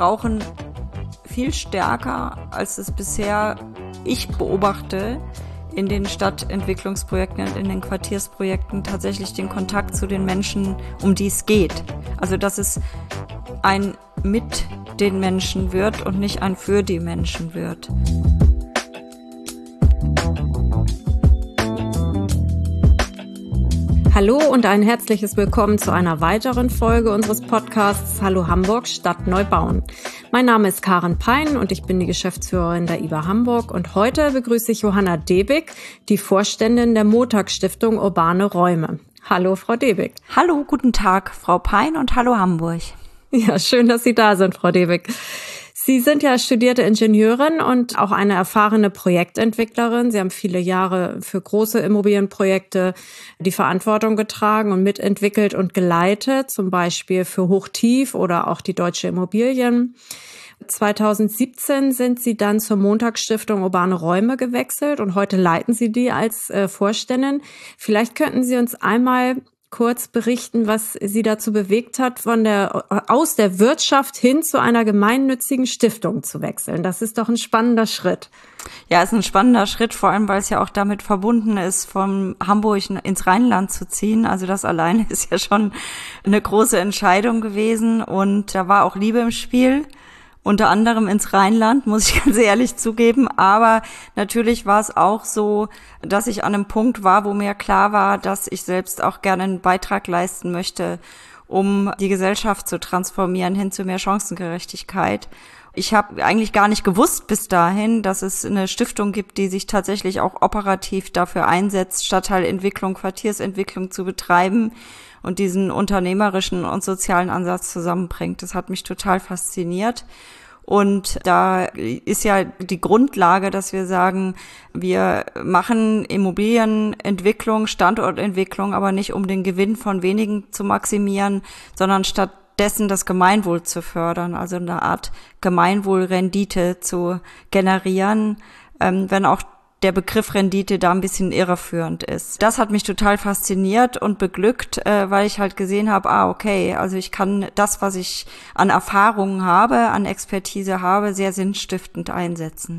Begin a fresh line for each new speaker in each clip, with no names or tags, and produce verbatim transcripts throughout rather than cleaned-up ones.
brauchen viel stärker, als es bisher ich beobachte, in den Stadtentwicklungsprojekten und in den Quartiersprojekten tatsächlich den Kontakt zu den Menschen, um die es geht. Also dass es ein mit den Menschen wird und nicht ein für die Menschen wird.
Hallo und ein herzliches Willkommen zu einer weiteren Folge unseres Podcasts Hallo Hamburg, Stadt neu bauen. Mein Name ist Karen Pein und ich bin die Geschäftsführerin der I B A Hamburg und heute begrüße ich Johanna Debig, die Vorständin der Montag Stiftung Urbane Räume. Hallo, Frau Debig.
Hallo, guten Tag, Frau Pein und hallo Hamburg.
Ja, schön, dass Sie da sind, Frau Debig. Sie sind ja studierte Ingenieurin und auch eine erfahrene Projektentwicklerin. Sie haben viele Jahre für große Immobilienprojekte die Verantwortung getragen und mitentwickelt und geleitet, zum Beispiel für Hochtief oder auch die Deutsche Immobilien. zweitausendsiebzehn sind Sie dann zur Montag Stiftung Urbane Räume gewechselt und heute leiten Sie die als äh, Vorständin. Vielleicht könnten Sie uns einmal kurz berichten, was Sie dazu bewegt hat, von der, aus der Wirtschaft hin zu einer gemeinnützigen Stiftung zu wechseln. Das ist doch ein spannender Schritt.
Ja, es ist ein spannender Schritt, vor allem, weil es ja auch damit verbunden ist, von Hamburg ins Rheinland zu ziehen. Also das alleine ist ja schon eine große Entscheidung gewesen und da war auch Liebe im Spiel. Unter anderem ins Rheinland, muss ich ganz ehrlich zugeben. Aber natürlich war es auch so, dass ich an einem Punkt war, wo mir klar war, dass ich selbst auch gerne einen Beitrag leisten möchte, um die Gesellschaft zu transformieren hin zu mehr Chancengerechtigkeit. Ich habe eigentlich gar nicht gewusst bis dahin, dass es eine Stiftung gibt, die sich tatsächlich auch operativ dafür einsetzt, Stadtteilentwicklung, Quartiersentwicklung zu betreiben und diesen unternehmerischen und sozialen Ansatz zusammenbringt. Das hat mich total fasziniert. Und da ist ja die Grundlage, dass wir sagen, wir machen Immobilienentwicklung, Standortentwicklung, aber nicht um den Gewinn von wenigen zu maximieren, sondern stattdessen das Gemeinwohl zu fördern, also eine Art Gemeinwohlrendite zu generieren, ähm, wenn auch der Begriff Rendite da ein bisschen irreführend ist. Das hat mich total fasziniert und beglückt, äh, weil ich halt gesehen habe, ah, okay, also ich kann das, was ich an Erfahrungen habe, an Expertise habe, sehr sinnstiftend einsetzen.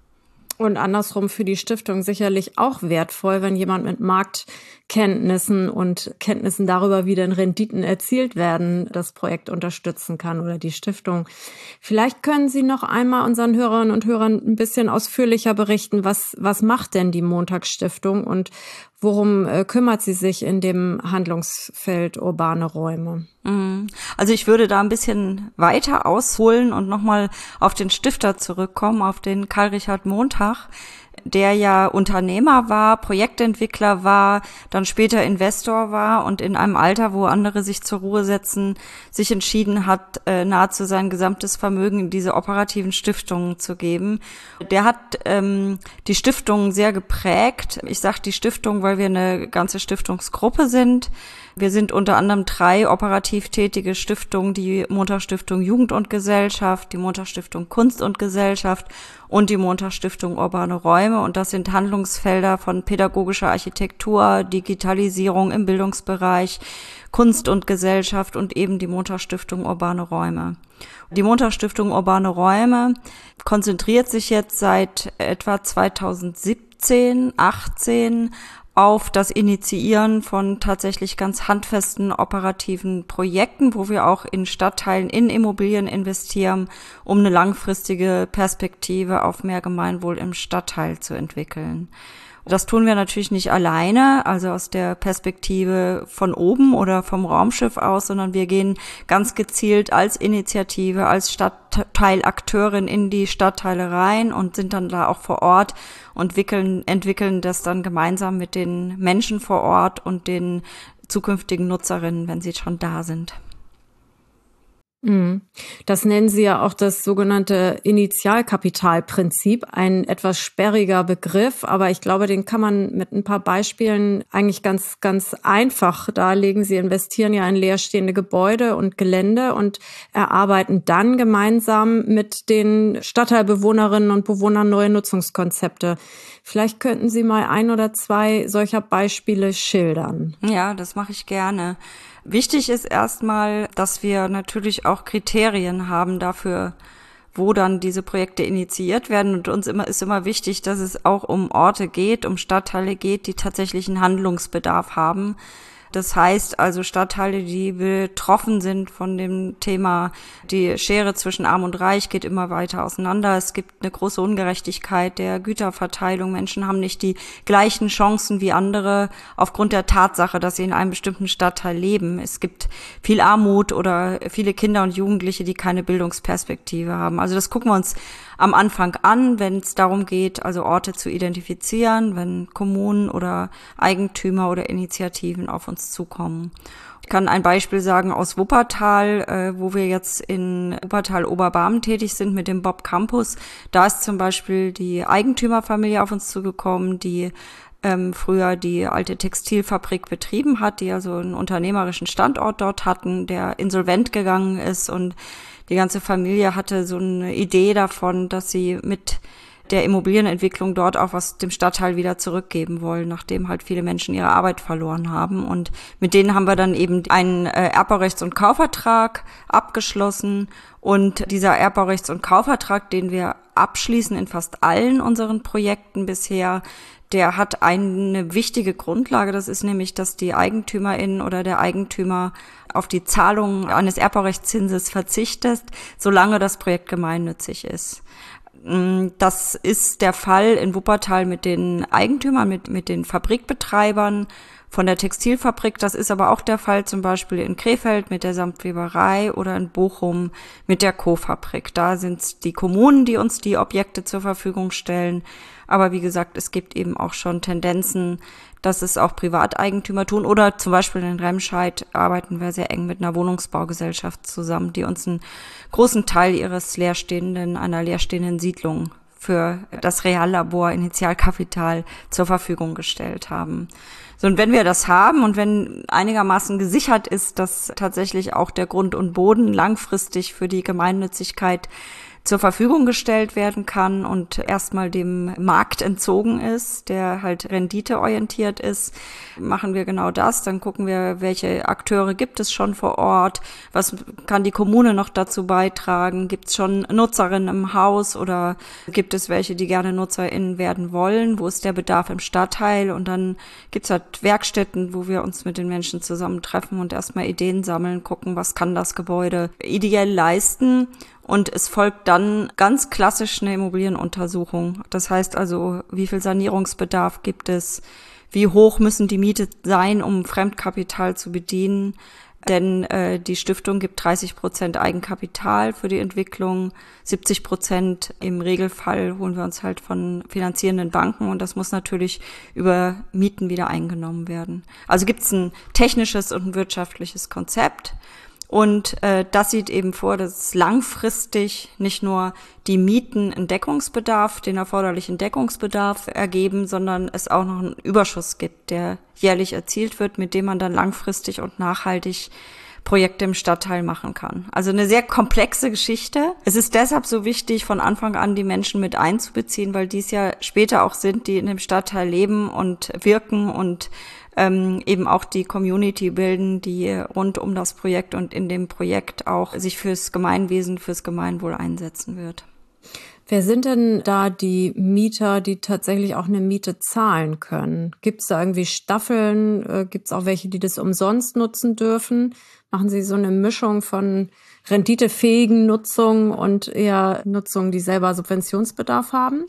Und andersrum für die Stiftung sicherlich auch wertvoll, wenn jemand mit Marktkenntnissen und Kenntnissen darüber, wie denn Renditen erzielt werden, das Projekt unterstützen kann oder die Stiftung. Vielleicht können Sie noch einmal unseren Hörerinnen und Hörern ein bisschen ausführlicher berichten, was, was macht denn die Montag Stiftung und worum äh, kümmert sie sich in dem Handlungsfeld urbane Räume?
Also ich würde da ein bisschen weiter ausholen und nochmal auf den Stifter zurückkommen, auf den Karl-Richard Montag, der ja Unternehmer war, Projektentwickler war, dann später Investor war und in einem Alter, wo andere sich zur Ruhe setzen, sich entschieden hat, äh, nahezu sein gesamtes Vermögen in diese operativen Stiftungen zu geben. Der hat ähm, die Stiftungen sehr geprägt. Ich sage die Stiftung, weil wir eine ganze Stiftungsgruppe sind. Wir sind unter anderem drei operativ tätige Stiftungen, die Montag Stiftung Jugend und Gesellschaft, die Montag Stiftung Kunst und Gesellschaft und die Montag Stiftung Urbane Räume. Und das sind Handlungsfelder von pädagogischer Architektur, Digitalisierung im Bildungsbereich, Kunst und Gesellschaft und eben die Montag Stiftung Urbane Räume. Die Montag Stiftung Urbane Räume konzentriert sich jetzt seit etwa zweitausendsiebzehn, achtzehn auf das Initiieren von tatsächlich ganz handfesten operativen Projekten, wo wir auch in Stadtteilen, in Immobilien investieren, um eine langfristige Perspektive auf mehr Gemeinwohl im Stadtteil zu entwickeln. Das tun wir natürlich nicht alleine, also aus der Perspektive von oben oder vom Raumschiff aus, sondern wir gehen ganz gezielt als Initiative, als Stadtteilakteurin in die Stadtteile rein und sind dann da auch vor Ort und wickeln, entwickeln das dann gemeinsam mit den Menschen vor Ort und den zukünftigen Nutzerinnen, wenn sie schon da sind.
Das nennen Sie ja auch das sogenannte Initialkapitalprinzip, ein etwas sperriger Begriff, aber ich glaube, den kann man mit ein paar Beispielen eigentlich ganz, ganz einfach darlegen. Sie investieren ja in leerstehende Gebäude und Gelände und erarbeiten dann gemeinsam mit den Stadtteilbewohnerinnen und Bewohnern neue Nutzungskonzepte. Vielleicht könnten Sie mal ein oder zwei solcher Beispiele schildern.
Ja, das mache ich gerne. Wichtig ist erstmal, dass wir natürlich auch auch Kriterien haben dafür, wo dann diese Projekte initiiert werden. Und uns immer ist immer wichtig, dass es auch um Orte geht, um Stadtteile geht, die tatsächlich einen Handlungsbedarf haben. Das heißt also Stadtteile, die betroffen sind von dem Thema, die Schere zwischen Arm und Reich geht immer weiter auseinander. Es gibt eine große Ungerechtigkeit der Güterverteilung. Menschen haben nicht die gleichen Chancen wie andere aufgrund der Tatsache, dass sie in einem bestimmten Stadtteil leben. Es gibt viel Armut oder viele Kinder und Jugendliche, die keine Bildungsperspektive haben. Also das gucken wir uns am Anfang an, wenn es darum geht, also Orte zu identifizieren, wenn Kommunen oder Eigentümer oder Initiativen auf uns zukommen. Ich kann ein Beispiel sagen aus Wuppertal, äh, wo wir jetzt in Wuppertal-Oberbarmen tätig sind mit dem Bob Campus. Da ist zum Beispiel die Eigentümerfamilie auf uns zugekommen, die ähm, früher die alte Textilfabrik betrieben hat, die also einen unternehmerischen Standort dort hatten, der insolvent gegangen ist, und die ganze Familie hatte so eine Idee davon, dass sie mit der Immobilienentwicklung dort auch was dem Stadtteil wieder zurückgeben wollen, nachdem halt viele Menschen ihre Arbeit verloren haben. Und mit denen haben wir dann eben einen äh, Erbbaurechts- und Kaufvertrag abgeschlossen. Und dieser Erbbaurechts- und Kaufvertrag, den wir abschließen in fast allen unseren Projekten bisher, der hat eine wichtige Grundlage. Das ist nämlich, dass die Eigentümerin oder der Eigentümer auf die Zahlung eines Erbbaurechtszinses verzichtet, solange das Projekt gemeinnützig ist. Das ist der Fall in Wuppertal mit den Eigentümern, mit, mit den Fabrikbetreibern von der Textilfabrik. Das ist aber auch der Fall zum Beispiel in Krefeld mit der Samtweberei oder in Bochum mit der Co-Fabrik. Da sind es die Kommunen, die uns die Objekte zur Verfügung stellen. Aber wie gesagt, es gibt eben auch schon Tendenzen, dass es auch Privateigentümer tun. Oder zum Beispiel in Remscheid arbeiten wir sehr eng mit einer Wohnungsbaugesellschaft zusammen, die uns einen großen Teil ihres leerstehenden, einer leerstehenden Siedlung für das Reallabor Initialkapital zur Verfügung gestellt haben. So, und wenn wir das haben und wenn einigermaßen gesichert ist, dass tatsächlich auch der Grund und Boden langfristig für die Gemeinnützigkeit zur Verfügung gestellt werden kann und erstmal dem Markt entzogen ist, der halt renditeorientiert ist, machen wir genau das. Dann gucken wir, welche Akteure gibt es schon vor Ort, was kann die Kommune noch dazu beitragen, gibt es schon Nutzerinnen im Haus oder gibt es welche, die gerne NutzerInnen werden wollen, wo ist der Bedarf im Stadtteil, und dann gibt es halt Werkstätten, wo wir uns mit den Menschen zusammentreffen und erstmal Ideen sammeln, gucken, was kann das Gebäude ideell leisten. Und es folgt dann ganz klassisch eine Immobilienuntersuchung. Das heißt also, wie viel Sanierungsbedarf gibt es? Wie hoch müssen die Miete sein, um Fremdkapital zu bedienen? Denn äh, die Stiftung gibt dreißig Prozent Eigenkapital für die Entwicklung, siebzig Prozent im Regelfall holen wir uns halt von finanzierenden Banken, und das muss natürlich über Mieten wieder eingenommen werden. Also gibt es ein technisches und ein wirtschaftliches Konzept. Und äh, das sieht eben vor, dass langfristig nicht nur die Mieten einen Deckungsbedarf, den erforderlichen Deckungsbedarf ergeben, sondern es auch noch einen Überschuss gibt, der jährlich erzielt wird, mit dem man dann langfristig und nachhaltig Projekte im Stadtteil machen kann. Also eine sehr komplexe Geschichte. Es ist deshalb so wichtig, von Anfang an die Menschen mit einzubeziehen, weil dies ja später auch sind, die in dem Stadtteil leben und wirken und ähm, eben auch die Community bilden, die rund um das Projekt und in dem Projekt auch sich fürs Gemeinwesen, fürs Gemeinwohl einsetzen wird.
Wer sind denn da die Mieter, die tatsächlich auch eine Miete zahlen können? Gibt es da irgendwie Staffeln? Gibt es auch welche, die das umsonst nutzen dürfen? Machen Sie so eine Mischung von renditefähigen Nutzung und eher Nutzung, die selber Subventionsbedarf haben?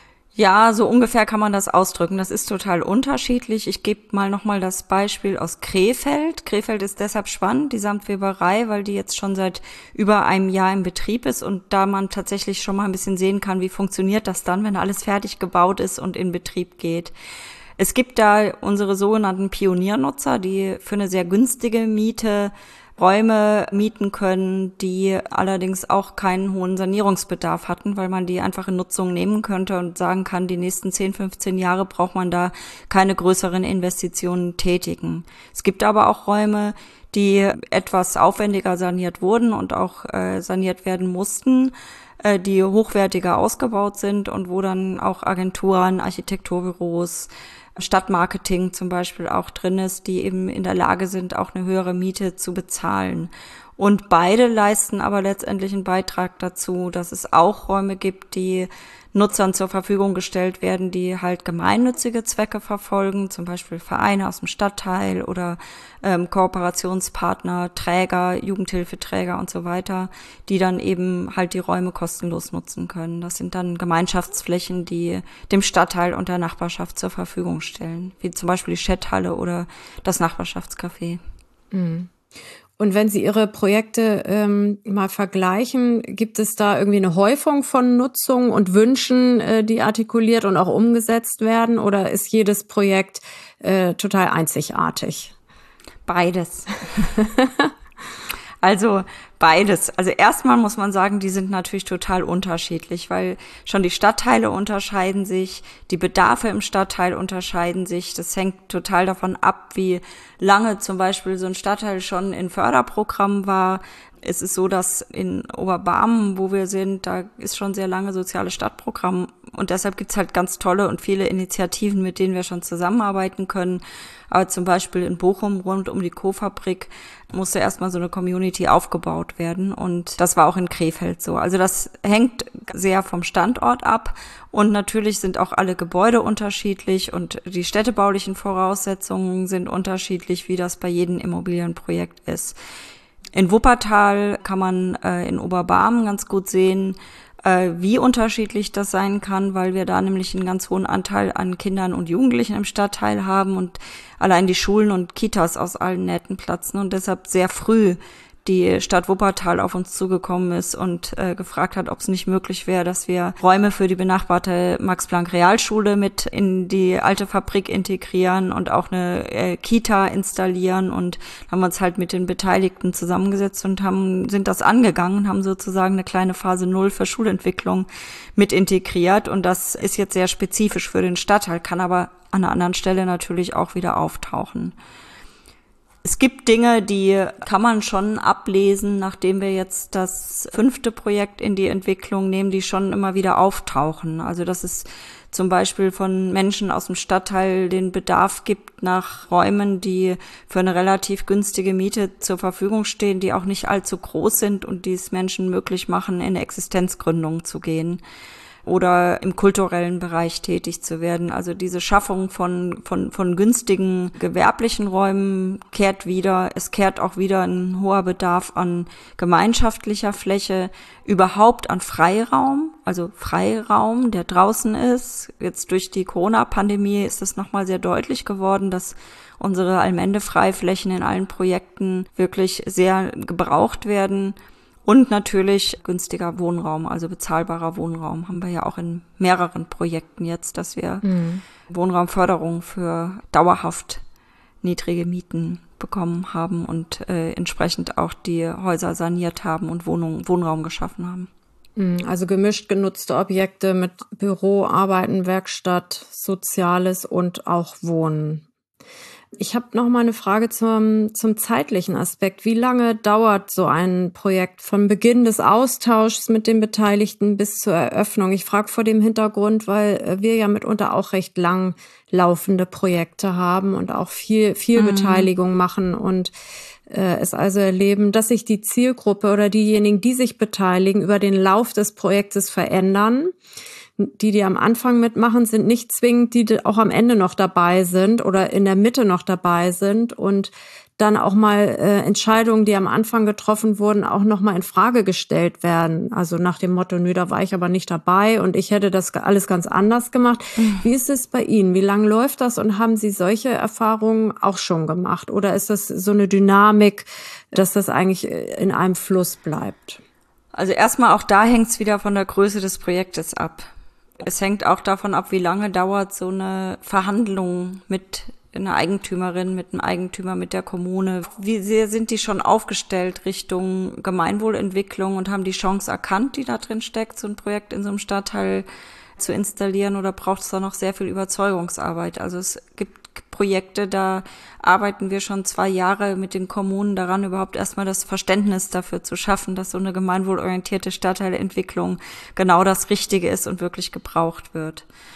Ja, so ungefähr kann man das ausdrücken. Das ist total unterschiedlich. Ich gebe mal nochmal das Beispiel aus Krefeld. Krefeld ist deshalb spannend, die Samtweberei, weil die jetzt schon seit über einem Jahr im Betrieb ist und da man tatsächlich schon mal ein bisschen sehen kann, wie funktioniert das dann, wenn alles fertig gebaut ist und in Betrieb geht. Es gibt da unsere sogenannten Pioniernutzer, die für eine sehr günstige Miete Räume mieten können, die allerdings auch keinen hohen Sanierungsbedarf hatten, weil man die einfach in Nutzung nehmen könnte und sagen kann, die nächsten zehn, fünfzehn Jahre braucht man da keine größeren Investitionen tätigen. Es gibt aber auch Räume, die etwas aufwendiger saniert wurden und auch äh, saniert werden mussten, äh, die hochwertiger ausgebaut sind und wo dann auch Agenturen, Architekturbüros, Stadtmarketing zum Beispiel auch drin ist, die eben in der Lage sind, auch eine höhere Miete zu bezahlen. Und beide leisten aber letztendlich einen Beitrag dazu, dass es auch Räume gibt, die Nutzern zur Verfügung gestellt werden, die halt gemeinnützige Zwecke verfolgen, zum Beispiel Vereine aus dem Stadtteil oder ähm, Kooperationspartner, Träger, Jugendhilfeträger und so weiter, die dann eben halt die Räume kostenlos nutzen können. Das sind dann Gemeinschaftsflächen, die dem Stadtteil und der Nachbarschaft zur Verfügung stellen, wie zum Beispiel die Schetthalle oder das Nachbarschaftscafé.
Mhm. Und wenn Sie Ihre Projekte ähm, mal vergleichen, gibt es da irgendwie eine Häufung von Nutzung und Wünschen, äh, die artikuliert und auch umgesetzt werden? Oder ist jedes Projekt äh, total einzigartig?
Beides. Also beides. Also erstmal muss man sagen, die sind natürlich total unterschiedlich, weil schon die Stadtteile unterscheiden sich, die Bedarfe im Stadtteil unterscheiden sich. Das hängt total davon ab, wie lange zum Beispiel so ein Stadtteil schon in Förderprogrammen war. Es ist so, dass in Oberbarmen, wo wir sind, da ist schon sehr lange soziales Stadtprogramm und deshalb gibt's halt ganz tolle und viele Initiativen, mit denen wir schon zusammenarbeiten können. Aber zum Beispiel in Bochum rund um die Co-Fabrik musste erstmal so eine Community aufgebaut werden und das war auch in Krefeld so. Also das hängt sehr vom Standort ab und natürlich sind auch alle Gebäude unterschiedlich und die städtebaulichen Voraussetzungen sind unterschiedlich, wie das bei jedem Immobilienprojekt ist. In Wuppertal kann man äh, in Oberbarmen ganz gut sehen, äh, wie unterschiedlich das sein kann, weil wir da nämlich einen ganz hohen Anteil an Kindern und Jugendlichen im Stadtteil haben und allein die Schulen und Kitas aus allen Nähten platzen und deshalb sehr früh die Stadt Wuppertal auf uns zugekommen ist und äh, gefragt hat, ob es nicht möglich wäre, dass wir Räume für die benachbarte Max-Planck-Realschule mit in die alte Fabrik integrieren und auch eine äh, Kita installieren und haben uns halt mit den Beteiligten zusammengesetzt und haben sind das angegangen, haben sozusagen eine kleine Phase Null für Schulentwicklung mit integriert und das ist jetzt sehr spezifisch für den Stadtteil, kann aber an einer anderen Stelle natürlich auch wieder auftauchen. Es gibt Dinge, die kann man schon ablesen, nachdem wir jetzt das fünfte Projekt in die Entwicklung nehmen, die schon immer wieder auftauchen. Also dass es zum Beispiel von Menschen aus dem Stadtteil den Bedarf gibt nach Räumen, die für eine relativ günstige Miete zur Verfügung stehen, die auch nicht allzu groß sind und die es Menschen möglich machen, in eine Existenzgründung zu gehen oder im kulturellen Bereich tätig zu werden. Also diese Schaffung von von von günstigen gewerblichen Räumen kehrt wieder. Es kehrt auch wieder ein hoher Bedarf an gemeinschaftlicher Fläche, überhaupt an Freiraum, also Freiraum, der draußen ist. Jetzt durch die Corona-Pandemie ist es nochmal sehr deutlich geworden, dass unsere Allmende-Freiflächen in allen Projekten wirklich sehr gebraucht werden. Und natürlich günstiger Wohnraum, also bezahlbarer Wohnraum, haben wir ja auch in mehreren Projekten jetzt, dass wir mhm. Wohnraumförderung für dauerhaft niedrige Mieten bekommen haben und äh, entsprechend auch die Häuser saniert haben und Wohnung, Wohnraum geschaffen haben.
Also gemischt genutzte Objekte mit Büro, Arbeiten, Werkstatt, Soziales und auch Wohnen. Ich habe noch mal eine Frage zum, zum zeitlichen Aspekt. Wie lange dauert so ein Projekt von Beginn des Austauschs mit den Beteiligten bis zur Eröffnung? Ich frage vor dem Hintergrund, weil wir ja mitunter auch recht lang laufende Projekte haben und auch viel, viel mhm. Beteiligung machen und äh, es also erleben, dass sich die Zielgruppe oder diejenigen, die sich beteiligen, über den Lauf des Projektes verändern. Die, die am Anfang mitmachen, sind nicht zwingend die, die auch am Ende noch dabei sind oder in der Mitte noch dabei sind und dann auch mal äh, Entscheidungen, die am Anfang getroffen wurden, auch noch mal in Frage gestellt werden. Also nach dem Motto, nö, da war ich aber nicht dabei und ich hätte das alles ganz anders gemacht. Mhm. Wie ist es bei Ihnen? Wie lange läuft das und haben Sie solche Erfahrungen auch schon gemacht? Oder ist das so eine Dynamik, dass das eigentlich in einem Fluss bleibt?
Also erstmal auch da hängt es wieder von der Größe des Projektes ab. Es hängt auch davon ab, wie lange dauert so eine Verhandlung mit einer Eigentümerin, mit einem Eigentümer, mit der Kommune. Wie sehr sind die schon aufgestellt Richtung Gemeinwohlentwicklung und haben die Chance erkannt, die da drin steckt, so ein Projekt in so einem Stadtteil zu installieren, oder braucht es da noch sehr viel Überzeugungsarbeit? Also es gibt Projekte, da arbeiten wir schon zwei Jahre mit den Kommunen daran, überhaupt erstmal das Verständnis dafür zu schaffen, dass so eine gemeinwohlorientierte Stadtteilentwicklung genau das Richtige ist und wirklich gebraucht wird.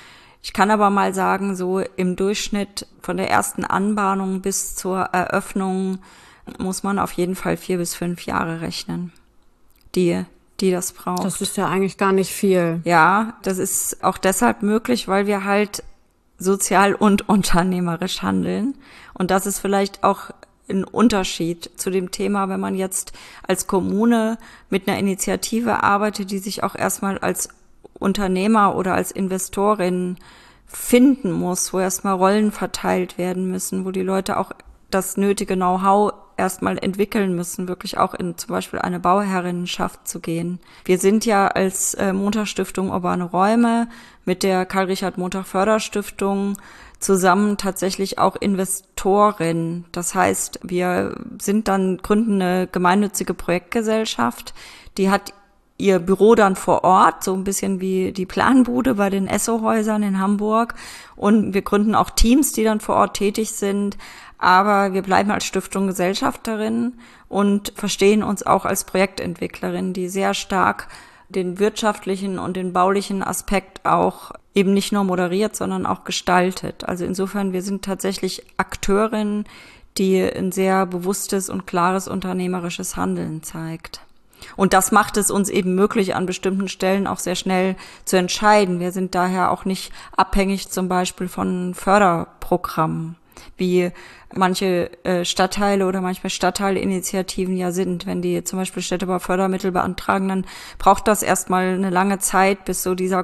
Ich kann aber mal sagen, so im Durchschnitt von der ersten Anbahnung bis zur Eröffnung muss man auf jeden Fall vier bis fünf Jahre rechnen, die, die das braucht.
Das ist ja eigentlich gar nicht viel.
Ja, das ist auch deshalb möglich, weil wir halt sozial und unternehmerisch handeln. Und das ist vielleicht auch ein Unterschied zu dem Thema, wenn man jetzt als Kommune mit einer Initiative arbeitet, die sich auch erstmal als Unternehmer oder als Investorin finden muss, wo erstmal Rollen verteilt werden müssen, wo die Leute auch das nötige Know-how erstmal entwickeln müssen, wirklich auch in zum Beispiel eine Bauherrinnenschaft zu gehen. Wir sind ja als äh, Montag-Stiftung Urbane Räume mit der Karl-Richard-Montag-Förderstiftung zusammen tatsächlich auch Investorin. Das heißt, wir sind dann, gründen eine gemeinnützige Projektgesellschaft, die hat ihr Büro dann vor Ort, so ein bisschen wie die Planbude bei den Esso-Häusern in Hamburg. Und wir gründen auch Teams, die dann vor Ort tätig sind. Aber wir bleiben als Stiftung Gesellschafterin und verstehen uns auch als Projektentwicklerin, die sehr stark den wirtschaftlichen und den baulichen Aspekt auch eben nicht nur moderiert, sondern auch gestaltet. Also insofern, wir sind tatsächlich Akteurin, die ein sehr bewusstes und klares unternehmerisches Handeln zeigt. Und das macht es uns eben möglich, an bestimmten Stellen auch sehr schnell zu entscheiden. Wir sind daher auch nicht abhängig zum Beispiel von Förderprogrammen, wie manche äh, Stadtteile oder manchmal Stadtteilinitiativen ja sind. Wenn die zum Beispiel Städtebaufördermittel beantragen, dann braucht das erstmal eine lange Zeit, bis so dieser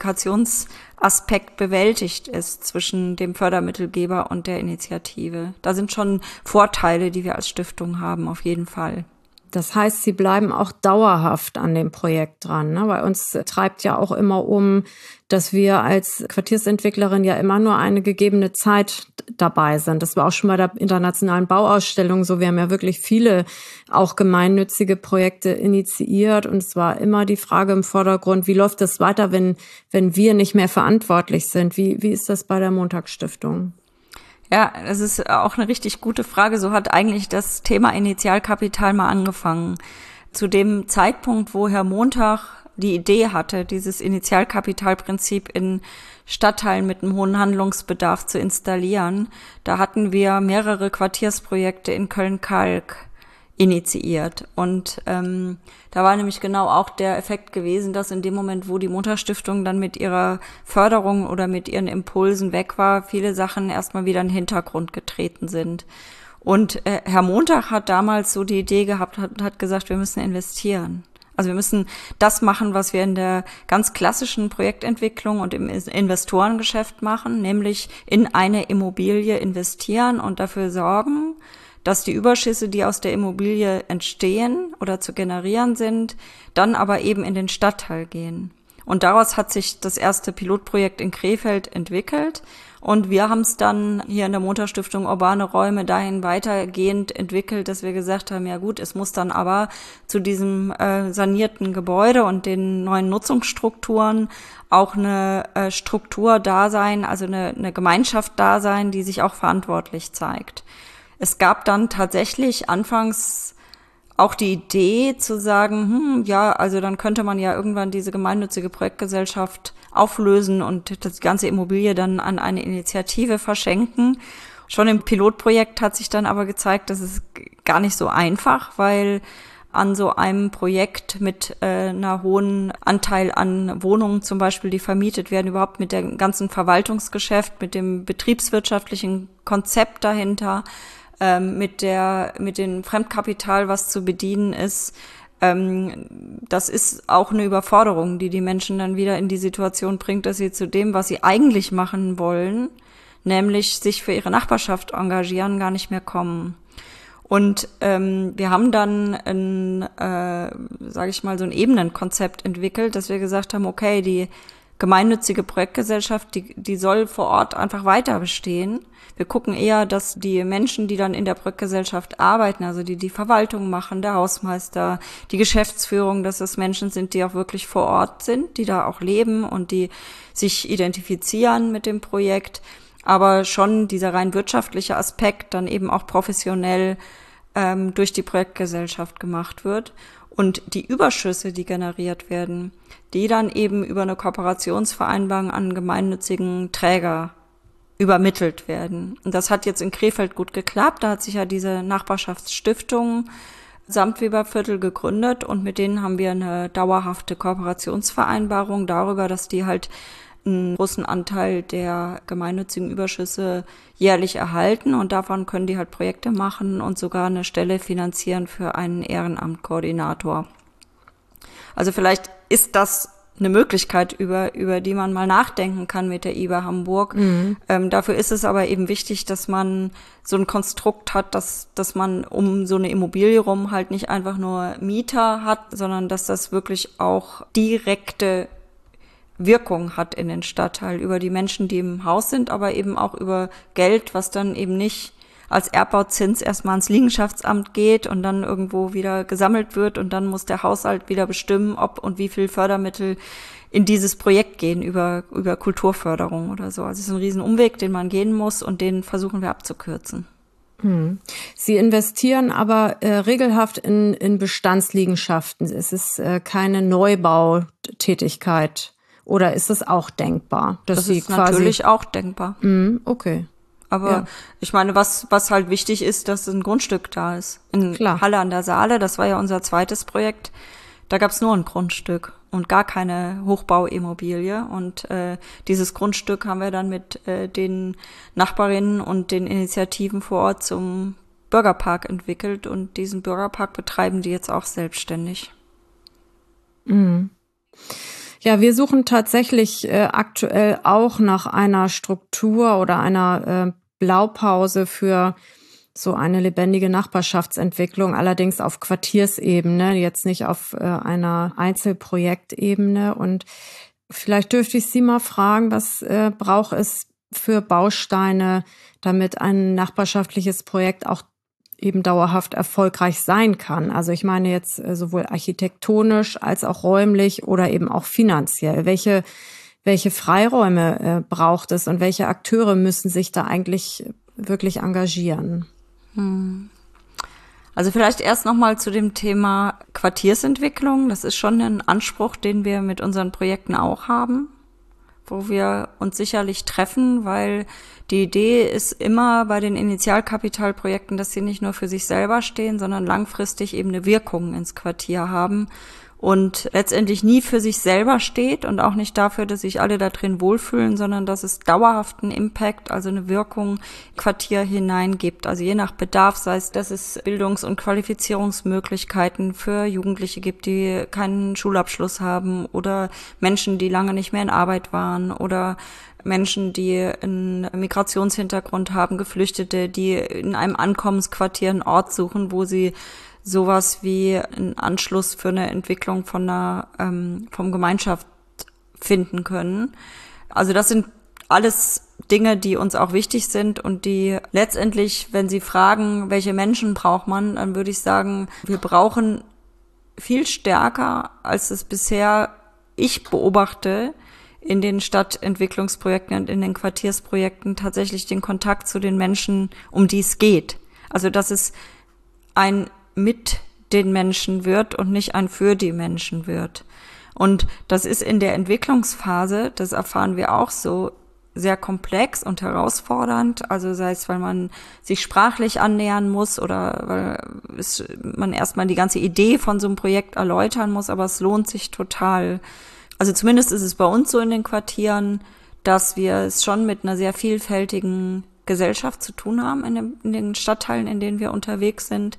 Kommunikationsaspekt bewältigt ist zwischen dem Fördermittelgeber und der Initiative. Da sind schon Vorteile, die wir als Stiftung haben, auf jeden Fall.
Das heißt, Sie bleiben auch dauerhaft an dem Projekt dran, ne? Bei uns treibt ja auch immer um, dass wir als Quartiersentwicklerin ja immer nur eine gegebene Zeit dabei sind. Das war auch schon bei der internationalen Bauausstellung so. Wir haben ja wirklich viele auch gemeinnützige Projekte initiiert und es war immer die Frage im Vordergrund, wie läuft das weiter, wenn, wenn wir nicht mehr verantwortlich sind? Wie, wie ist das bei der Montag-Stiftung?
Ja, das ist auch eine richtig gute Frage. So hat eigentlich das Thema Initialkapital mal angefangen. Zu dem Zeitpunkt, wo Herr Montag die Idee hatte, dieses Initialkapitalprinzip in Stadtteilen mit einem hohen Handlungsbedarf zu installieren, da hatten wir mehrere Quartiersprojekte in Köln-Kalk initiiert. Und ähm, da war nämlich genau auch der Effekt gewesen, dass in dem Moment, wo die Montag-Stiftung dann mit ihrer Förderung oder mit ihren Impulsen weg war, viele Sachen erstmal wieder in den Hintergrund getreten sind. Und äh, Herr Montag hat damals so die Idee gehabt, hat, hat gesagt, wir müssen investieren. Also wir müssen das machen, was wir in der ganz klassischen Projektentwicklung und im Investorengeschäft machen, nämlich in eine Immobilie investieren und dafür sorgen, dass die Überschüsse, die aus der Immobilie entstehen oder zu generieren sind, dann aber eben in den Stadtteil gehen. Und daraus hat sich das erste Pilotprojekt in Krefeld entwickelt. Und wir haben es dann hier in der Montag-Stiftung Urbane Räume dahin weitergehend entwickelt, dass wir gesagt haben, ja gut, es muss dann aber zu diesem äh, sanierten Gebäude und den neuen Nutzungsstrukturen auch eine äh, Struktur da sein, also eine, eine Gemeinschaft da sein, die sich auch verantwortlich zeigt. Es gab dann tatsächlich anfangs auch die Idee zu sagen, hm, ja, also dann könnte man ja irgendwann diese gemeinnützige Projektgesellschaft auflösen und das ganze Immobilie dann an eine Initiative verschenken. Schon im Pilotprojekt hat sich dann aber gezeigt, das ist gar nicht so einfach, weil an so einem Projekt mit äh, einer hohen Anteil an Wohnungen zum Beispiel, die vermietet werden, überhaupt mit dem ganzen Verwaltungsgeschäft, mit dem betriebswirtschaftlichen Konzept dahinter, ähm, mit der, mit dem Fremdkapital, was zu bedienen ist, ähm, das ist auch eine Überforderung, die die Menschen dann wieder in die Situation bringt, dass sie zu dem, was sie eigentlich machen wollen, nämlich sich für ihre Nachbarschaft engagieren, gar nicht mehr kommen. Und ähm, wir haben dann ein, äh, sage ich mal, so ein Ebenenkonzept entwickelt, dass wir gesagt haben, okay, die gemeinnützige Projektgesellschaft, die, die soll vor Ort einfach weiter bestehen. Wir gucken eher, dass die Menschen, die dann in der Projektgesellschaft arbeiten, also die die Verwaltung machen, der Hausmeister, die Geschäftsführung, dass das Menschen sind, die auch wirklich vor Ort sind, die da auch leben und die sich identifizieren mit dem Projekt. Aber schon dieser rein wirtschaftliche Aspekt dann eben auch professionell ähm, durch die Projektgesellschaft gemacht wird. Und die Überschüsse, die generiert werden, die dann eben über eine Kooperationsvereinbarung an gemeinnützigen Träger übermittelt werden. Und das hat jetzt in Krefeld gut geklappt. Da hat sich ja diese Nachbarschaftsstiftung Samtweberviertel gegründet und mit denen haben wir eine dauerhafte Kooperationsvereinbarung darüber, dass die halt einen großen Anteil der gemeinnützigen Überschüsse jährlich erhalten und davon können die halt Projekte machen und sogar eine Stelle finanzieren für einen Ehrenamtkoordinator. Also vielleicht ist das eine Möglichkeit, über über die man mal nachdenken kann mit der I B A Hamburg. Mhm. Ähm, dafür ist es aber eben wichtig, dass man so ein Konstrukt hat, dass dass man um so eine Immobilie rum halt nicht einfach nur Mieter hat, sondern dass das wirklich auch direkte Wirkung hat in den Stadtteil über die Menschen, die im Haus sind, aber eben auch über Geld, was dann eben nicht als Erbbauzins erstmal ans Liegenschaftsamt geht und dann irgendwo wieder gesammelt wird und dann muss der Haushalt wieder bestimmen, ob und wie viel Fördermittel in dieses Projekt gehen über über Kulturförderung oder so. Also es ist ein Riesenumweg, den man gehen muss und den versuchen wir abzukürzen.
Hm. Sie investieren aber äh, regelhaft in in Bestandsliegenschaften. Es ist äh, keine Neubautätigkeit. Oder ist es auch denkbar?
Dass das Sie ist quasi natürlich auch denkbar.
Mm, okay.
Aber ja. Ich meine, was was halt wichtig ist, dass ein Grundstück da ist. In
Klar.
Halle an der Saale, das war ja unser zweites Projekt, da gab's nur ein Grundstück und gar keine Hochbauimmobilie. Und äh, dieses Grundstück haben wir dann mit äh, den Nachbarinnen und den Initiativen vor Ort zum Bürgerpark entwickelt. Und diesen Bürgerpark betreiben die jetzt auch selbstständig.
Mhm. Ja, wir suchen tatsächlich äh, aktuell auch nach einer Struktur oder einer äh, Blaupause für so eine lebendige Nachbarschaftsentwicklung, allerdings auf Quartiersebene, jetzt nicht auf äh, einer Einzelprojektebene. Und vielleicht dürfte ich Sie mal fragen, was äh, braucht es für Bausteine, damit ein nachbarschaftliches Projekt auch eben dauerhaft erfolgreich sein kann. Also ich meine jetzt sowohl architektonisch als auch räumlich oder eben auch finanziell. Welche, welche Freiräume äh, braucht es und welche Akteure müssen sich da eigentlich wirklich engagieren?
Hm. Also vielleicht erst nochmal zu dem Thema Quartiersentwicklung. Das ist schon ein Anspruch, den wir mit unseren Projekten auch haben, wo wir uns sicherlich treffen, weil die Idee ist immer bei den Initialkapitalprojekten, dass sie nicht nur für sich selber stehen, sondern langfristig eben eine Wirkung ins Quartier haben und letztendlich nie für sich selber steht und auch nicht dafür, dass sich alle da drin wohlfühlen, sondern dass es dauerhaften Impact, also eine Wirkung im Quartier hinein gibt. Also je nach Bedarf, sei es, dass es Bildungs- und Qualifizierungsmöglichkeiten für Jugendliche gibt, die keinen Schulabschluss haben oder Menschen, die lange nicht mehr in Arbeit waren oder Menschen, die einen Migrationshintergrund haben, Geflüchtete, die in einem Ankommensquartier einen Ort suchen, wo sie sowas wie einen Anschluss für eine Entwicklung von einer ähm, vom Gemeinschaft finden können. Also das sind alles Dinge, die uns auch wichtig sind und die letztendlich, wenn Sie fragen, welche Menschen braucht man, dann würde ich sagen, wir brauchen viel stärker, als es bisher ich beobachte, in den Stadtentwicklungsprojekten und in den Quartiersprojekten tatsächlich den Kontakt zu den Menschen, um die es geht. Also dass es ein mit den Menschen wird und nicht ein für die Menschen wird. Und das ist in der Entwicklungsphase, das erfahren wir auch so, sehr komplex und herausfordernd. Also sei es, weil man sich sprachlich annähern muss oder weil es, man erstmal die ganze Idee von so einem Projekt erläutern muss, aber es lohnt sich total. Also zumindest ist es bei uns so in den Quartieren, dass wir es schon mit einer sehr vielfältigen Gesellschaft zu tun haben in, dem, in den Stadtteilen, in denen wir unterwegs sind.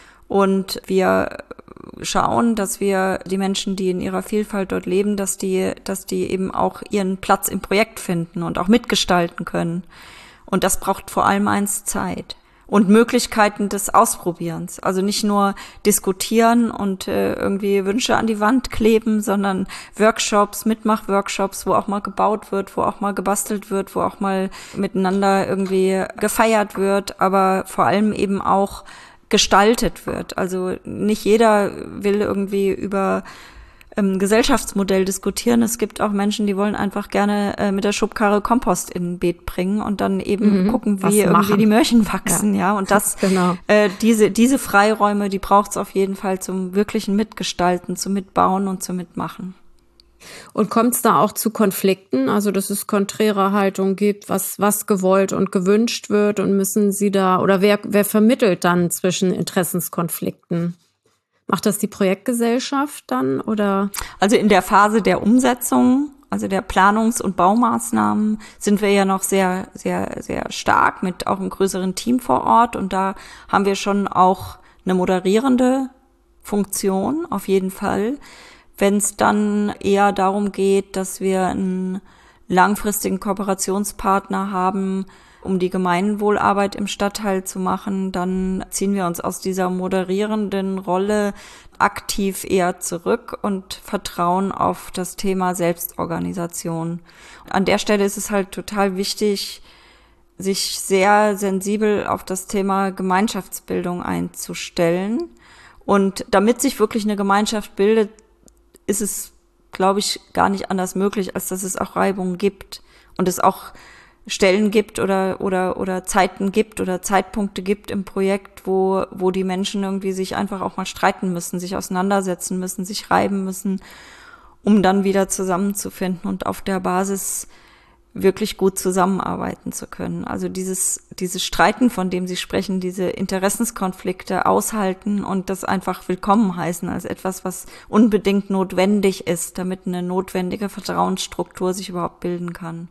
Und wir schauen, dass wir die Menschen, die in ihrer Vielfalt dort leben, dass die, dass die eben auch ihren Platz im Projekt finden und auch mitgestalten können. Und das braucht vor allem eins Zeit und Möglichkeiten des Ausprobierens. Also nicht nur diskutieren und äh, irgendwie Wünsche an die Wand kleben, sondern Workshops, Mitmachworkshops, wo auch mal gebaut wird, wo auch mal gebastelt wird, wo auch mal miteinander irgendwie gefeiert wird, aber vor allem eben auch gestaltet wird. Also nicht jeder will irgendwie über ähm, Gesellschaftsmodell diskutieren. Es gibt auch Menschen, die wollen einfach gerne äh, mit der Schubkarre Kompost in ein Beet bringen und dann eben mhm, gucken, wie irgendwie die Möhrchen wachsen, ja. ja. Und das, genau. äh, diese, diese Freiräume, die braucht es auf jeden Fall zum wirklichen Mitgestalten, zum Mitbauen und zum Mitmachen.
Und kommt es da auch zu Konflikten, also dass es konträre Haltung gibt, was was gewollt und gewünscht wird, und müssen Sie da, oder wer wer vermittelt dann zwischen Interessenskonflikten? Macht das die Projektgesellschaft dann, oder?
Also in der Phase der Umsetzung, also der Planungs- und Baumaßnahmen, sind wir ja noch sehr sehr sehr stark mit auch einem größeren Team vor Ort, und da haben wir schon auch eine moderierende Funktion auf jeden Fall. Wenn es dann eher darum geht, dass wir einen langfristigen Kooperationspartner haben, um die Gemeinwohlarbeit im Stadtteil zu machen, dann ziehen wir uns aus dieser moderierenden Rolle aktiv eher zurück und vertrauen auf das Thema Selbstorganisation. An der Stelle ist es halt total wichtig, sich sehr sensibel auf das Thema Gemeinschaftsbildung einzustellen. Und damit sich wirklich eine Gemeinschaft bildet, ist es, glaube ich, gar nicht anders möglich, als dass es auch Reibungen gibt und es auch Stellen gibt oder oder oder Zeiten gibt oder Zeitpunkte gibt im Projekt, wo wo die Menschen irgendwie sich einfach auch mal streiten müssen, sich auseinandersetzen müssen, sich reiben müssen, um dann wieder zusammenzufinden und auf der Basis wirklich gut zusammenarbeiten zu können. Also dieses dieses Streiten, von dem Sie sprechen, diese Interessenskonflikte aushalten und das einfach willkommen heißen als etwas, was unbedingt notwendig ist, damit eine notwendige Vertrauensstruktur sich überhaupt bilden kann.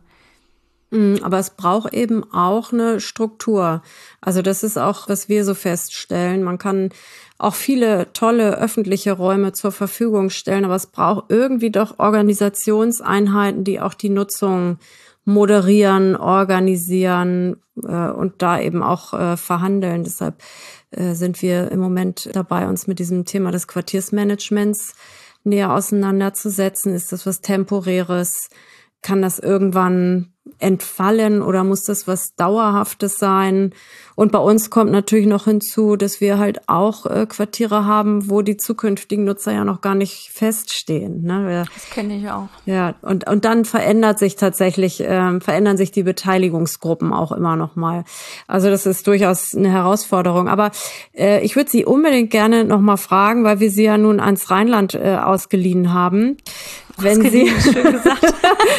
Aber es braucht eben auch eine Struktur. Also das ist auch, was wir so feststellen. Man kann auch viele tolle öffentliche Räume zur Verfügung stellen, aber es braucht irgendwie doch Organisationseinheiten, die auch die Nutzung moderieren, organisieren äh, und da eben auch äh, verhandeln. Deshalb äh, sind wir im Moment dabei, uns mit diesem Thema des Quartiersmanagements näher auseinanderzusetzen. Ist das was Temporäres? Kann das irgendwann entfallen oder muss das was Dauerhaftes sein? Und bei uns kommt natürlich noch hinzu, dass wir halt auch äh, Quartiere haben, wo die zukünftigen Nutzer ja noch gar nicht feststehen. Ne?
Das kenne ich auch.
Ja, und und dann verändert sich tatsächlich, äh, verändern sich die Beteiligungsgruppen auch immer noch mal. Also das ist durchaus eine Herausforderung. Aber äh, ich würde Sie unbedingt gerne noch mal fragen, weil wir Sie ja nun ans Rheinland äh, ausgeliehen haben. Wenn Sie schön gesagt.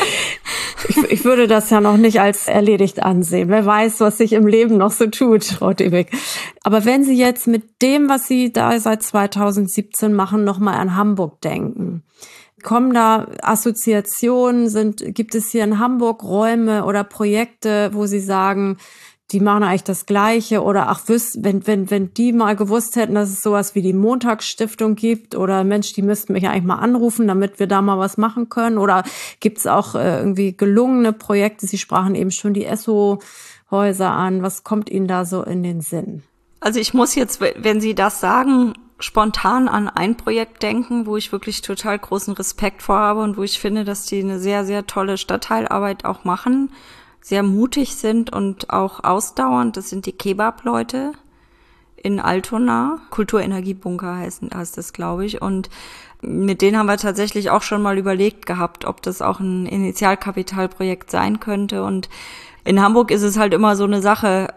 ich, ich würde das ja noch nicht als erledigt ansehen. Wer weiß, was sich im Leben noch so tut, Frau Debig. Aber wenn Sie jetzt mit dem, was Sie da seit zweitausendsiebzehn machen, noch mal an Hamburg denken, kommen da Assoziationen? Sind gibt es hier in Hamburg Räume oder Projekte, wo Sie sagen, die machen eigentlich das Gleiche, oder ach, wenn, wenn, wenn die mal gewusst hätten, dass es sowas wie die Montagsstiftung gibt, oder Mensch, die müssten mich eigentlich mal anrufen, damit wir da mal was machen können, oder gibt es auch äh, irgendwie gelungene Projekte? Sie sprachen eben schon die Esso-Häuser an. Was kommt Ihnen da so in den Sinn?
Also ich muss jetzt, wenn Sie das sagen, spontan an ein Projekt denken, wo ich wirklich total großen Respekt vor habe und wo ich finde, dass die eine sehr, sehr tolle Stadtteilarbeit auch machen, sehr mutig sind und auch ausdauernd. Das sind die Kebab-Leute in Altona. Kulturenergiebunker heißen, heißt das, glaube ich. Und mit denen haben wir tatsächlich auch schon mal überlegt gehabt, ob das auch ein Initialkapitalprojekt sein könnte. Und in Hamburg ist es halt immer so eine Sache.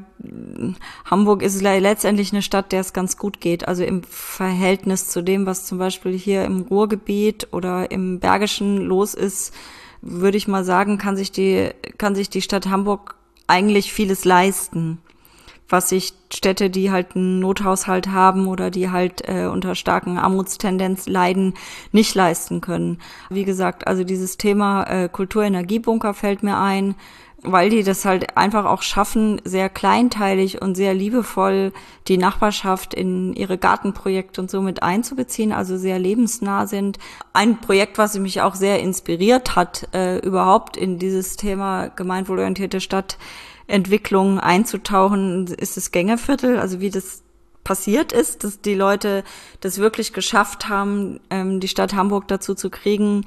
Äh, Hamburg ist letztendlich eine Stadt, der es ganz gut geht. Also im Verhältnis zu dem, was zum Beispiel hier im Ruhrgebiet oder im Bergischen los ist, würde ich mal sagen, kann sich die, kann sich die Stadt Hamburg eigentlich vieles leisten, was sich Städte, die halt einen Nothaushalt haben oder die halt äh, unter starken Armutstendenz leiden, nicht leisten können. Wie gesagt, also dieses Thema äh, Kulturenergiebunker fällt mir ein, weil die das halt einfach auch schaffen, sehr kleinteilig und sehr liebevoll die Nachbarschaft in ihre Gartenprojekte und so mit einzubeziehen, also sehr lebensnah sind. Ein Projekt, was mich auch sehr inspiriert hat, äh, überhaupt in dieses Thema gemeinwohlorientierte Stadtentwicklung einzutauchen, ist das Gängeviertel, also wie das passiert ist, dass die Leute das wirklich geschafft haben, ähm, die Stadt Hamburg dazu zu kriegen,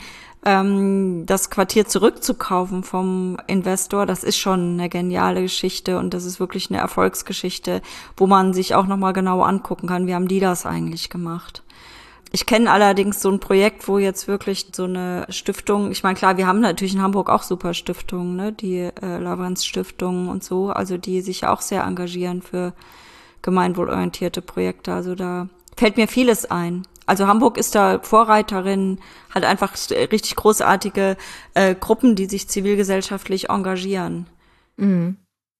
ähm, das Quartier zurückzukaufen vom Investor. Das ist schon eine geniale Geschichte und das ist wirklich eine Erfolgsgeschichte, wo man sich auch nochmal genau angucken kann, wie haben die das eigentlich gemacht. Ich kenne allerdings so ein Projekt, wo jetzt wirklich so eine Stiftung, ich meine, klar, wir haben natürlich in Hamburg auch super Stiftungen, ne, die äh, Lavrens-Stiftung und so, also die sich auch sehr engagieren für gemeinwohlorientierte Projekte. Also da fällt mir vieles ein. Also Hamburg ist da Vorreiterin, hat einfach richtig großartige äh, Gruppen, die sich zivilgesellschaftlich engagieren.
Mhm.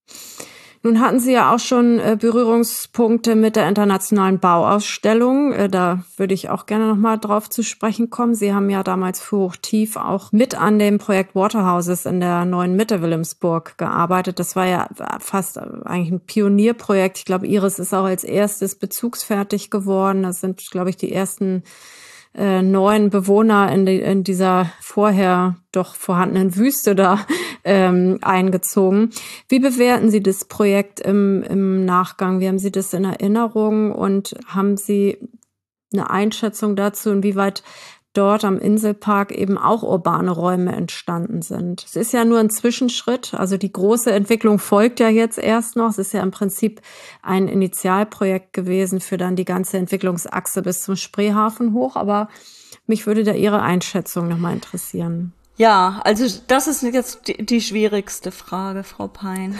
Nun hatten Sie ja auch schon äh, Berührungspunkte mit der internationalen Bauausstellung. Äh, da würde ich auch gerne nochmal drauf zu sprechen kommen. Sie haben ja damals für Hochtief auch mit an dem Projekt Waterhouses in der neuen Mitte Wilhelmsburg gearbeitet. Das war ja fast eigentlich ein Pionierprojekt. Ich glaube, Ihres ist auch als erstes bezugsfertig geworden. Das sind, glaube ich, die ersten Äh, neuen Bewohner in, die, in dieser vorher doch vorhandenen Wüste da ähm, eingezogen. Wie bewerten Sie das Projekt im, im Nachgang? Wie haben Sie das in Erinnerung und haben Sie eine Einschätzung dazu, inwieweit dort am Inselpark eben auch urbane Räume entstanden sind? Es ist ja nur ein Zwischenschritt, also die große Entwicklung folgt ja jetzt erst noch. Es ist ja im Prinzip ein Initialprojekt gewesen für dann die ganze Entwicklungsachse bis zum Spreehafen hoch, aber mich würde da Ihre Einschätzung nochmal interessieren.
Ja, also das ist jetzt die, die schwierigste Frage, Frau Pein,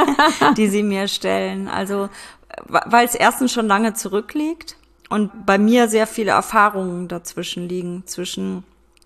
die Sie mir stellen. Also weil es erstens schon lange zurückliegt und bei mir sehr viele Erfahrungen dazwischen liegen, zwischen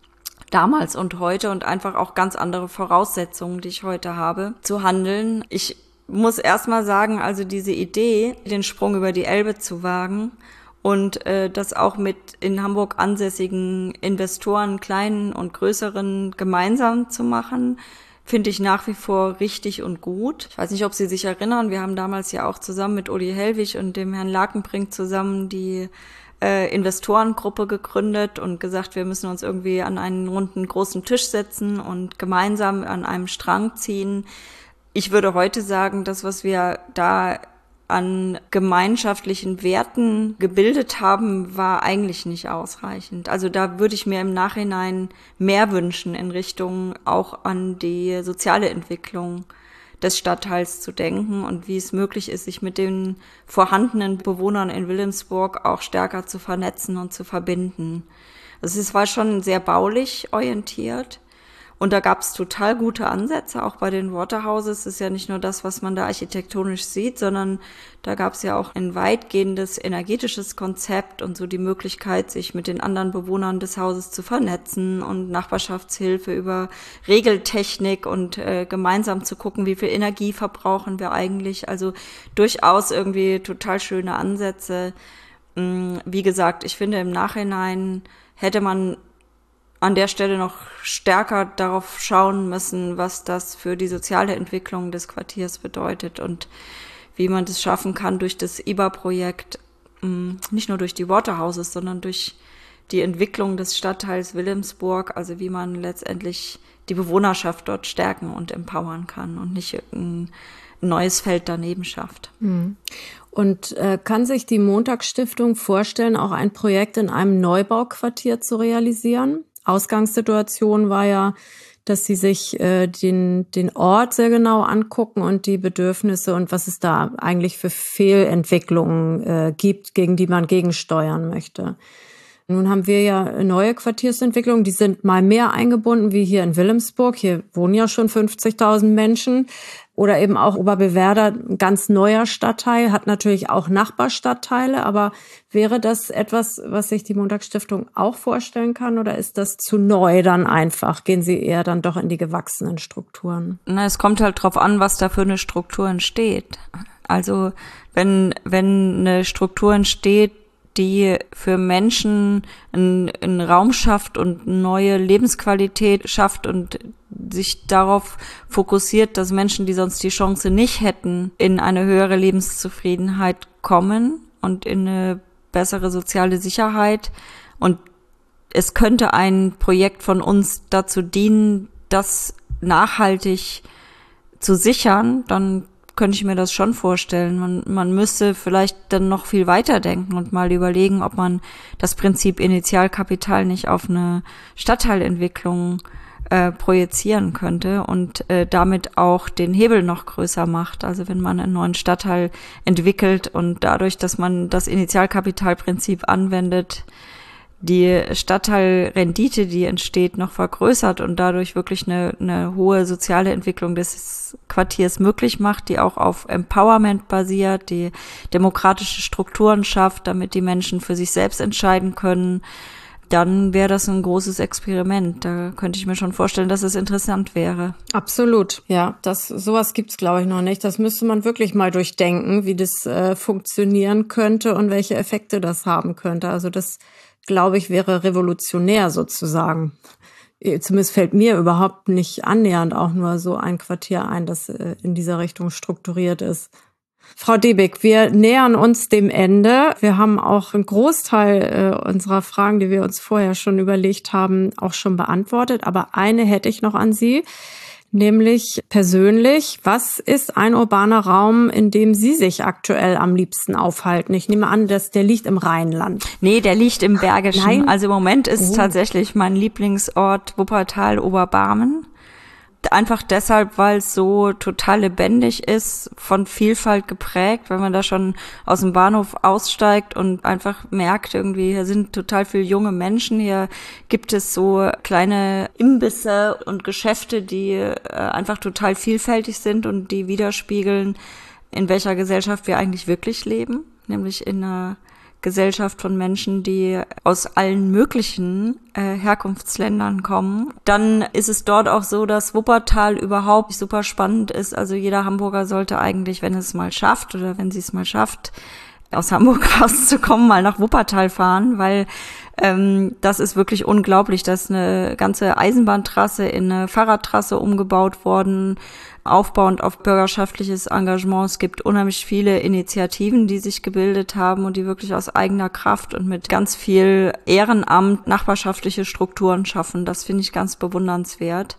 damals und heute und einfach auch ganz andere Voraussetzungen, die ich heute habe, zu handeln. Ich muss erst mal sagen, also diese Idee, den Sprung über die Elbe zu wagen und äh, das auch mit in Hamburg ansässigen Investoren, kleinen und größeren, gemeinsam zu machen, finde ich nach wie vor richtig und gut. Ich weiß nicht, ob Sie sich erinnern, wir haben damals ja auch zusammen mit Uli Hellwig und dem Herrn Lakenbrink zusammen die äh, Investorengruppe gegründet und gesagt, wir müssen uns irgendwie an einen runden großen Tisch setzen und gemeinsam an einem Strang ziehen. Ich würde heute sagen, das, was wir da an gemeinschaftlichen Werten gebildet haben, war eigentlich nicht ausreichend. Also da würde ich mir im Nachhinein mehr wünschen in Richtung auch an die soziale Entwicklung des Stadtteils zu denken und wie es möglich ist, sich mit den vorhandenen Bewohnern in Wilhelmsburg auch stärker zu vernetzen und zu verbinden. Also es war schon sehr baulich orientiert. Und da gab es total gute Ansätze, auch bei den Waterhouses. Es ist ja nicht nur das, was man da architektonisch sieht, sondern da gab es ja auch ein weitgehendes energetisches Konzept und so die Möglichkeit, sich mit den anderen Bewohnern des Hauses zu vernetzen und Nachbarschaftshilfe über Regeltechnik und äh, gemeinsam zu gucken, wie viel Energie verbrauchen wir eigentlich. Also durchaus irgendwie total schöne Ansätze. Wie gesagt, ich finde, im Nachhinein hätte man an der Stelle noch stärker darauf schauen müssen, was das für die soziale Entwicklung des Quartiers bedeutet und wie man das schaffen kann durch das I B A-Projekt, nicht nur durch die Waterhouses, sondern durch die Entwicklung des Stadtteils Wilhelmsburg, also wie man letztendlich die Bewohnerschaft dort stärken und empowern kann und nicht ein neues Feld daneben schafft.
Und äh, kann sich die Montagsstiftung vorstellen, auch ein Projekt in einem Neubauquartier zu realisieren? Ausgangssituation war ja, dass sie sich äh, den den Ort sehr genau angucken und die Bedürfnisse und was es da eigentlich für Fehlentwicklungen äh, gibt, gegen die man gegensteuern möchte. Nun haben wir ja neue Quartiersentwicklungen, die sind mal mehr eingebunden, wie hier in Wilhelmsburg. Hier wohnen ja schon fünfzigtausend Menschen. Oder eben auch Oberbewerder, ein ganz neuer Stadtteil, hat natürlich auch Nachbarstadtteile. Aber wäre das etwas, was sich die Montagsstiftung auch vorstellen kann? Oder ist das zu neu dann einfach? Gehen Sie eher dann doch in die gewachsenen Strukturen?
Na, es kommt halt drauf an, was da für eine Struktur entsteht. Also wenn, wenn eine Struktur entsteht, die für Menschen einen, einen Raum schafft und neue Lebensqualität schafft und sich darauf fokussiert, dass Menschen, die sonst die Chance nicht hätten, in eine höhere Lebenszufriedenheit kommen und in eine bessere soziale Sicherheit. Und es könnte ein Projekt von uns dazu dienen, das nachhaltig zu sichern, dann könnte ich mir das schon vorstellen. Man, man müsste vielleicht dann noch viel weiter denken und mal überlegen, ob man das Prinzip Initialkapital nicht auf eine Stadtteilentwicklung äh, projizieren könnte und äh, damit auch den Hebel noch größer macht. Also wenn man einen neuen Stadtteil entwickelt und dadurch, dass man das Initialkapitalprinzip anwendet, die Stadtteilrendite, die entsteht, noch vergrößert und dadurch wirklich eine, eine hohe soziale Entwicklung des Quartiers möglich macht, die auch auf Empowerment basiert, die demokratische Strukturen schafft, damit die Menschen für sich selbst entscheiden können, dann wäre das ein großes Experiment. Da könnte ich mir schon vorstellen, dass es interessant wäre.
Absolut, ja. Das, sowas gibt's, glaube ich, noch nicht. Das müsste man wirklich mal durchdenken, wie das äh, funktionieren könnte und welche Effekte das haben könnte. Also das, glaube ich, wäre revolutionär sozusagen. Zumindest fällt mir überhaupt nicht annähernd auch nur so ein Quartier ein, das äh, in dieser Richtung strukturiert ist. Frau Debig, wir nähern uns dem Ende. Wir haben auch einen Großteil äh, unserer Fragen, die wir uns vorher schon überlegt haben, auch schon beantwortet. Aber eine hätte ich noch an Sie, nämlich persönlich. Was ist ein urbaner Raum, in dem Sie sich aktuell am liebsten aufhalten? Ich nehme an, dass der liegt im Rheinland.
Nee, der liegt im Bergischen.
Nein.
Also im Moment ist
Oh.
tatsächlich mein Lieblingsort Wuppertal-Oberbarmen. Einfach deshalb, weil es so total lebendig ist, von Vielfalt geprägt, wenn man da schon aus dem Bahnhof aussteigt und einfach merkt, irgendwie, hier sind total viele junge Menschen, hier gibt es so kleine Imbisse und Geschäfte, die äh, einfach total vielfältig sind und die widerspiegeln, in welcher Gesellschaft wir eigentlich wirklich leben, nämlich in einer Gesellschaft von Menschen, die aus allen möglichen äh, Herkunftsländern kommen. Dann ist es dort auch so, dass Wuppertal überhaupt super spannend ist. Also jeder Hamburger sollte eigentlich, wenn es mal schafft oder wenn sie es mal schafft, aus Hamburg rauszukommen, mal nach Wuppertal fahren, weil ähm, das ist wirklich unglaublich. Da ist eine ganze Eisenbahntrasse in eine Fahrradtrasse umgebaut worden, aufbauend auf bürgerschaftliches Engagement. Es gibt unheimlich viele Initiativen, die sich gebildet haben und die wirklich aus eigener Kraft und mit ganz viel Ehrenamt nachbarschaftliche Strukturen schaffen. Das finde ich ganz bewundernswert.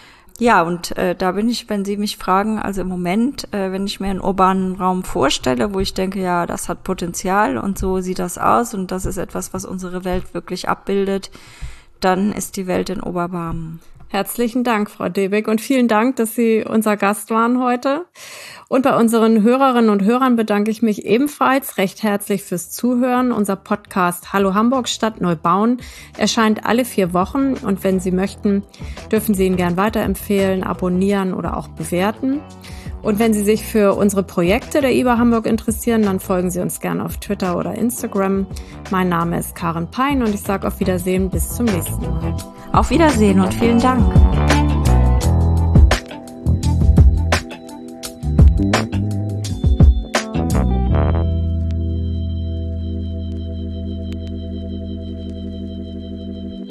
Ja, und äh, da bin ich, wenn Sie mich fragen, also im Moment, äh, wenn ich mir einen urbanen Raum vorstelle, wo ich denke, ja, das hat Potenzial und so sieht das aus und das ist etwas, was unsere Welt wirklich abbildet, dann ist die Welt in Oberbarmen.
Herzlichen Dank, Frau Debig, und vielen Dank, dass Sie unser Gast waren heute. Und bei unseren Hörerinnen und Hörern bedanke ich mich ebenfalls recht herzlich fürs Zuhören. Unser Podcast Hallo Hamburg Stadt Neubauen erscheint alle vier Wochen und wenn Sie möchten, dürfen Sie ihn gern weiterempfehlen, abonnieren oder auch bewerten. Und wenn Sie sich für unsere Projekte der I B A Hamburg interessieren, dann folgen Sie uns gerne auf Twitter oder Instagram. Mein Name ist Karin Pein und ich sage auf Wiedersehen bis zum nächsten Mal.
Auf Wiedersehen und vielen Dank.